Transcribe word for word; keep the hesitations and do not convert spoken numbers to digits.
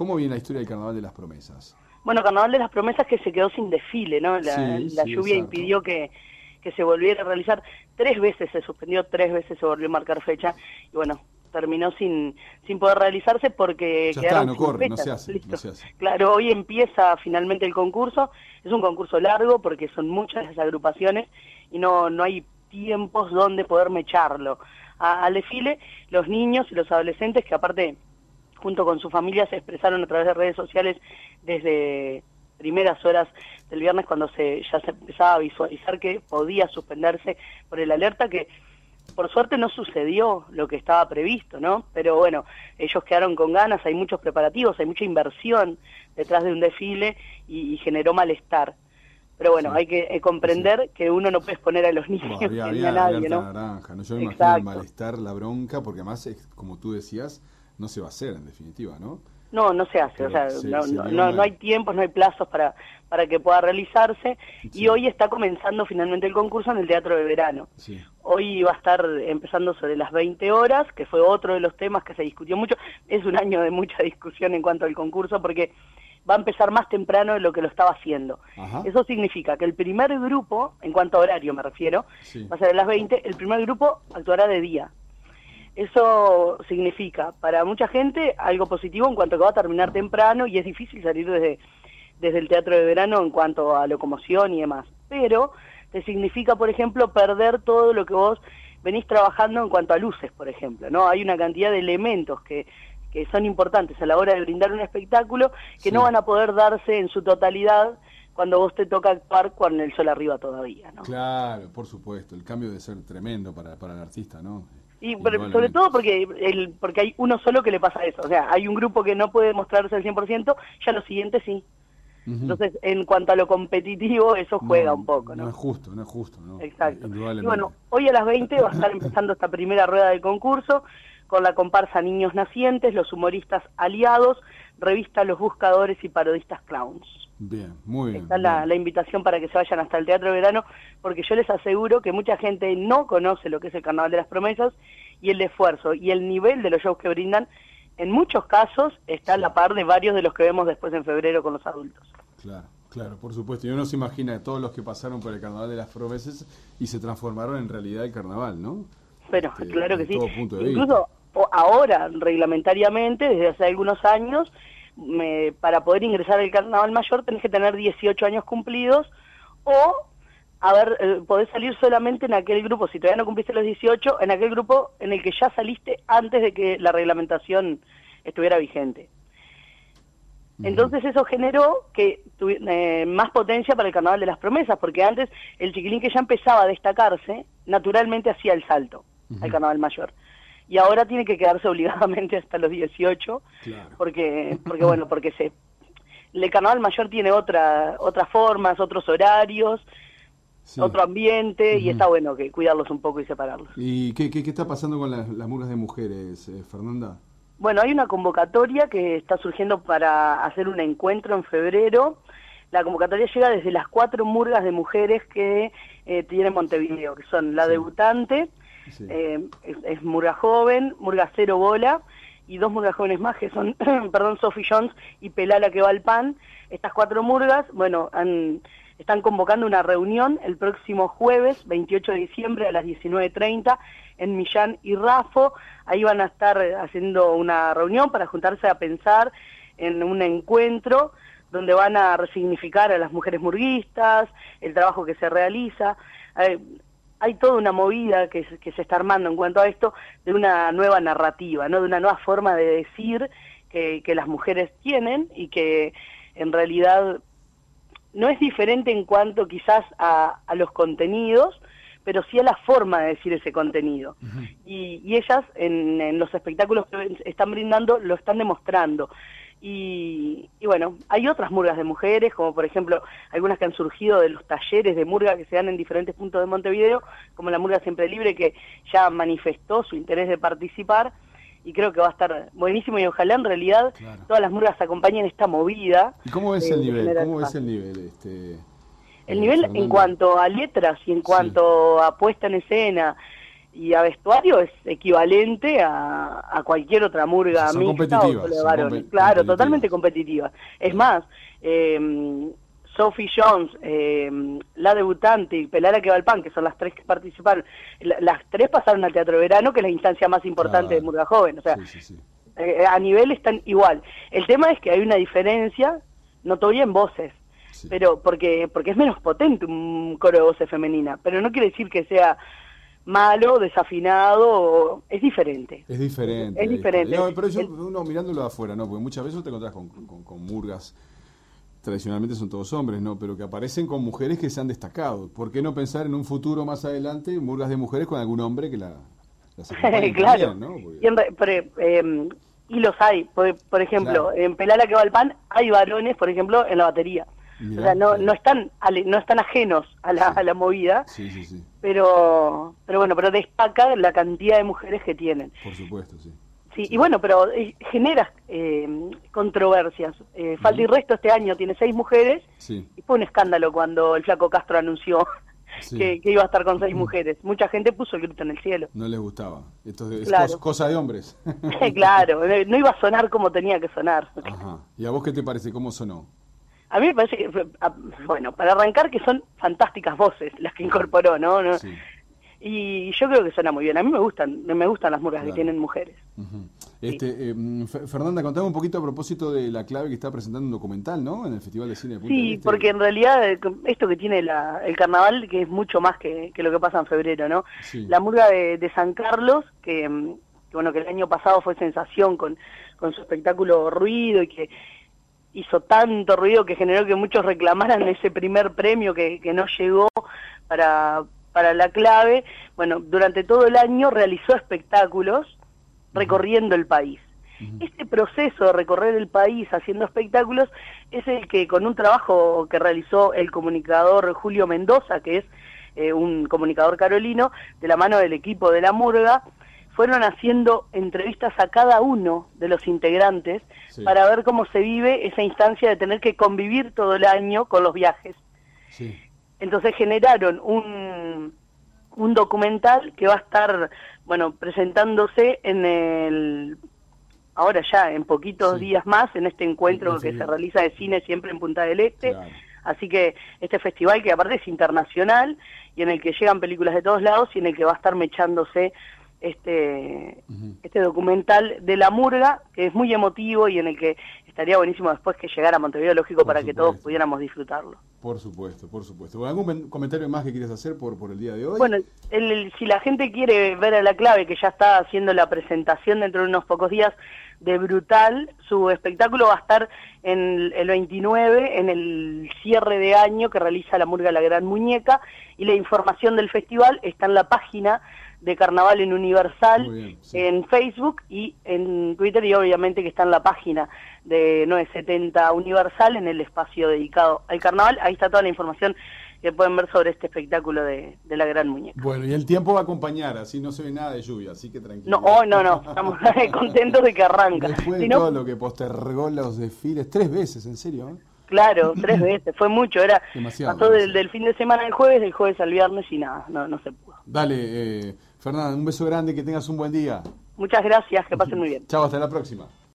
¿Cómo viene la historia del Carnaval de las Promesas? Bueno, Carnaval de las Promesas que se quedó sin desfile, ¿no? La, Sí, la sí, lluvia exacto. impidió que, que se volviera a realizar. Tres veces se suspendió, tres veces se volvió a marcar fecha y bueno, terminó sin sin poder realizarse porque Ya está, quedaron no sin corre, no fechas. se hace, Listo. no se hace. Claro, hoy empieza finalmente el concurso. Es un concurso largo porque son muchas las agrupaciones y no no hay tiempos donde poder mecharlo. A, al desfile, los niños y los adolescentes que aparte junto con su familia se expresaron a través de redes sociales desde primeras horas del viernes cuando se ya se empezaba a visualizar que podía suspenderse por el alerta, que por suerte no sucedió lo que estaba previsto, ¿no? Pero bueno, ellos quedaron con ganas, hay muchos preparativos, hay mucha inversión detrás de un desfile y, y generó malestar. Pero bueno, Sí, hay que eh, sí, sí. comprender que uno no puede exponer a los Bueno, niños había, ni a había nadie, alerta ¿no? naranja, ¿no? Yo me imagino el Exacto. malestar, la bronca, porque además, es, como tú decías, no se va a hacer en definitiva, ¿no? No, no se hace, Pero o sea, se, no, se no, vio no no hay mal. tiempos, no hay plazos para, para que pueda realizarse, y Sí, hoy está comenzando finalmente el concurso en el Teatro de Verano. sí. Hoy va a estar empezando sobre las veinte horas, que fue otro de los temas que se discutió mucho. Es un año de mucha discusión en cuanto al concurso, porque va a empezar más temprano de lo que lo estaba haciendo. Ajá. Eso significa que el primer grupo, en cuanto a horario me refiero, Sí. va a ser a las veinte, el primer grupo actuará de día. Eso significa para mucha gente algo positivo en cuanto a que va a terminar temprano y es difícil salir desde, desde el Teatro de Verano en cuanto a locomoción y demás. Pero te significa, por ejemplo, perder todo lo que vos venís trabajando en cuanto a luces, por ejemplo, ¿no? Hay una cantidad de elementos que, que son importantes a la hora de brindar un espectáculo que Sí. no van a poder darse en su totalidad cuando vos te toca actuar con el sol arriba todavía, ¿no? Claro, por supuesto, el cambio debe ser tremendo para, para el artista, ¿no? Y pero, sobre Indudablemente. todo porque el porque hay uno solo que le pasa eso, o sea, hay un grupo que no puede mostrarse al cien por ciento, ya los siguientes sí. Ujú. Entonces, en cuanto a lo competitivo, eso juega No, un poco, no ¿no? es justo, no es justo, ¿no? Exacto. Y Indudablemente. bueno, hoy a las veinte va a estar empezando esta primera rueda del concurso con la comparsa Niños Nacientes, los humoristas aliados, revista Los Buscadores y parodistas clowns. Bien, muy bien. Está la, bien. la invitación para que se vayan hasta el Teatro de Verano, porque yo les aseguro que mucha gente no conoce lo que es el Carnaval de las Promesas y el esfuerzo y el nivel de los shows que brindan, en muchos casos está a la par de varios de los que vemos después en febrero con los adultos. Claro, claro, por supuesto. Y uno se imagina de todos los que pasaron por el Carnaval de las Promesas y se transformaron en realidad el Carnaval, ¿no? Pero Este, claro que desde sí. todo punto de Incluso o- ahora, reglamentariamente, desde hace algunos años, me, para poder ingresar al Carnaval Mayor tenés que tener dieciocho años cumplidos o a ver, eh, podés salir solamente en aquel grupo, si todavía no cumpliste los dieciocho, en aquel grupo en el que ya saliste antes de que la reglamentación estuviera vigente. Entonces eso generó que tuvi- eh, más potencia para el Carnaval de las Promesas, porque antes el chiquilín que ya empezaba a destacarse, naturalmente hacía el salto Uh-huh. al Carnaval Mayor. Y ahora tiene que quedarse obligadamente hasta los dieciocho, Claro. porque, porque bueno, porque se, el Carnaval Mayor tiene otra, otras formas, otros horarios, Sí. otro ambiente, y Ujú. está bueno que cuidarlos un poco y separarlos. ¿Y qué, qué, qué está pasando con las, las murgas de mujeres, eh, Fernanda? Bueno, hay una convocatoria que está surgiendo para hacer un encuentro en febrero. La convocatoria llega desde las cuatro murgas de mujeres que eh, tiene Montevideo, que son la Sí. debutante, Sí. eh, es, es murga joven, murga cero bola, y dos murgas jóvenes más que son, perdón, Sophie Jones y Pelala que va al pan. Estas cuatro murgas, bueno, han, están convocando una reunión el próximo jueves, veintiocho de diciembre a las diecinueve treinta, en Millán y Rafo. Ahí van a estar haciendo una reunión para juntarse a pensar en un encuentro donde van a resignificar a las mujeres murguistas, el trabajo que se realiza. Eh, hay toda una movida que, que se está armando en cuanto a esto, de una nueva narrativa, ¿no? De una nueva forma de decir que, que las mujeres tienen y que en realidad no es diferente en cuanto quizás a, a los contenidos, pero sí a la forma de decir ese contenido. Uh-huh. Y, y ellas en, en los espectáculos que están brindando lo están demostrando. Y, y bueno, hay otras murgas de mujeres, como por ejemplo algunas que han surgido de los talleres de murga que se dan en diferentes puntos de Montevideo, como la Murga Siempre Libre, que ya manifestó su interés de participar, y creo que va a estar buenísimo, y ojalá en realidad claro. todas las murgas acompañen esta movida. ¿Y cómo ves de, el nivel? ¿Cómo ves el nivel? Este, el eh, nivel Fernanda? En cuanto a letras y en cuanto sí. a puesta en escena, y a vestuario es equivalente a, a cualquier otra murga son mixta o solo de varones. Claro, totalmente competitiva. Es más, eh, Sophie Jones, eh, la debutante y Pelara Kebalpan, que son las tres que participaron, la, las tres pasaron al Teatro Verano, que es la instancia más importante claro. de Murga Joven. O sea, sí, sí, sí. Eh, a nivel están igual. El tema es que hay una diferencia notoria en voces. Sí. Pero porque porque es menos potente un coro de voces femenina, pero no quiere decir que sea malo, desafinado, es diferente. Es diferente. Es diferente. No, pero yo, uno mirándolo de afuera, ¿no? Porque muchas veces te encontrás con, con, con murgas, tradicionalmente son todos hombres, ¿no? Pero que aparecen con mujeres que se han destacado. ¿Por qué no pensar en un futuro más adelante murgas de mujeres con algún hombre que la las acompañe claro. también, ¿no? Porque... Y, en, pero, eh, y los hay. Por, por ejemplo, claro. en Pelala que va al pan hay varones, por ejemplo, en la batería. Mirá, o sea, no, claro. no están no están ajenos a la, sí. a la movida, sí, sí, sí. pero pero bueno, pero destaca la cantidad de mujeres que tienen. Por supuesto, sí. Sí, sí. Y bueno, pero eh, genera eh, controversias. Eh, Falta uh-huh. y Resto este año tiene seis mujeres, sí. y fue un escándalo cuando el Flaco Castro anunció sí. que, que iba a estar con seis uh-huh. mujeres. Mucha gente puso el grito en el cielo. No les gustaba. Esto es claro. cosa, cosa de hombres. Claro, no iba a sonar como tenía que sonar. Ajá. ¿Y a vos qué te parece? ¿Cómo sonó? A mí me parece que, bueno, para arrancar que son fantásticas voces las que incorporó, ¿no? ¿No? Sí. Y yo creo que suena muy bien. A mí me gustan, me gustan las murgas claro. que tienen mujeres. Uh-huh. Este, sí. eh, Fernanda, contame un poquito a propósito de La Clave, que está presentando un documental, ¿no? En el Festival de Cine de Punta Sí, del Este. Porque en realidad esto que tiene la, el carnaval, que es mucho más que, que lo que pasa en febrero, ¿no? Sí. La murga de, de San Carlos, que, que bueno, que el año pasado fue sensación con, con su espectáculo Ruido y que hizo tanto ruido que generó que muchos reclamaran ese primer premio que, que no llegó para, para La Clave. Bueno, durante todo el año realizó espectáculos recorriendo el país. Uh-huh. Este proceso de recorrer el país haciendo espectáculos es el que, con un trabajo que realizó el comunicador Julio Mendoza, que es eh, un comunicador carolino, de la mano del equipo de La Murga, fueron haciendo entrevistas a cada uno de los integrantes sí. para ver cómo se vive esa instancia de tener que convivir todo el año con los viajes. Sí. Entonces generaron un, un documental que va a estar, bueno, presentándose en el, ahora ya, en poquitos sí. días más, en este encuentro sí, que se realiza de cine siempre en Punta del Este. Claro. Así que este festival, que aparte es internacional, y en el que llegan películas de todos lados, y en el que va a estar mechándose este uh-huh. este documental de La Murga, que es muy emotivo y en el que estaría buenísimo después que llegara a Montevideo, lógico, por para supuesto. Que todos pudiéramos disfrutarlo. Por supuesto, por supuesto. ¿Algún comentario más que quieres hacer por, por el día de hoy? Bueno, el, el, si la gente quiere ver a La Clave, que ya está haciendo la presentación dentro de unos pocos días de Brutal, su espectáculo va a estar en el veintinueve, en el cierre de año que realiza La Murga La Gran Muñeca, y la información del festival está en la página de Carnaval en Universal, bien, sí. en Facebook y en Twitter, y obviamente que está en la página de novecientos setenta Universal, en el espacio dedicado al carnaval. Ahí está toda la información que pueden ver sobre este espectáculo de, de La Gran Muñeca. Bueno, y el tiempo va a acompañar, así no se ve nada de lluvia, así que tranquilo. No, oh, no, no, estamos contentos de que arranca. Después de si no, todo lo que postergó los desfiles, tres veces, ¿en serio? ¿eh? Claro, tres veces, fue mucho, era demasiado, pasó demasiado. Del, del fin de semana al jueves, del jueves al viernes y nada, no, no se pudo. Dale, eh, Fernanda, un beso grande, que tengas un buen día. Muchas gracias, que pasen muy bien. Chao, hasta la próxima.